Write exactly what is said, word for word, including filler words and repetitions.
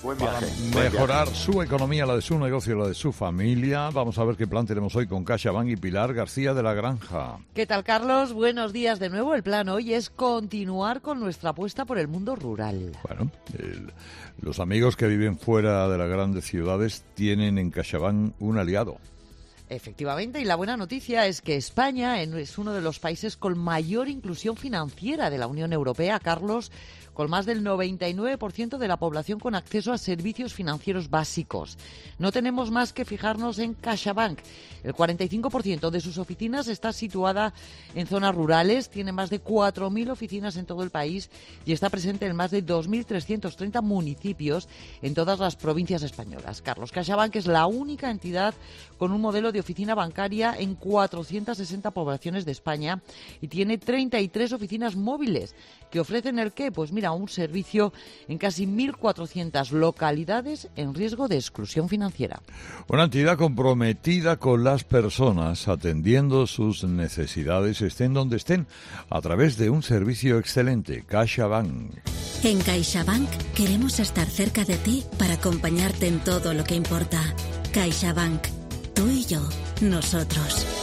Buen para viaje, buen mejorar viaje. su economía, la de su negocio, la de su familia. Vamos a ver qué plan tenemos hoy con CaixaBank y Pilar García de la Granja. ¿Qué tal, Carlos? Buenos días de nuevo. El plan hoy es continuar con nuestra apuesta por el mundo rural. Bueno, el, los amigos que viven fuera de las grandes ciudades tienen en CaixaBank un aliado. Efectivamente, y la buena noticia es que España es uno de los países con mayor inclusión financiera de la Unión Europea, Carlos, con más del noventa y nueve por ciento de la población con acceso a servicios financieros básicos. No tenemos más que fijarnos en CaixaBank. El cuarenta y cinco por ciento de sus oficinas está situada en zonas rurales, tiene más de cuatro mil oficinas en todo el país y está presente en más de dos mil trescientos treinta municipios en todas las provincias españolas. Carlos, CaixaBank es la única entidad con un modelo de oficina bancaria en cuatrocientas sesenta poblaciones de España y tiene treinta y tres oficinas móviles que ofrecen el qué, pues mira, un servicio en casi mil cuatrocientas localidades en riesgo de exclusión financiera. Una entidad comprometida con las personas, atendiendo sus necesidades, estén donde estén, a través de un servicio excelente, CaixaBank. En CaixaBank queremos estar cerca de ti para acompañarte en todo lo que importa. CaixaBank. Tú y yo, nosotros.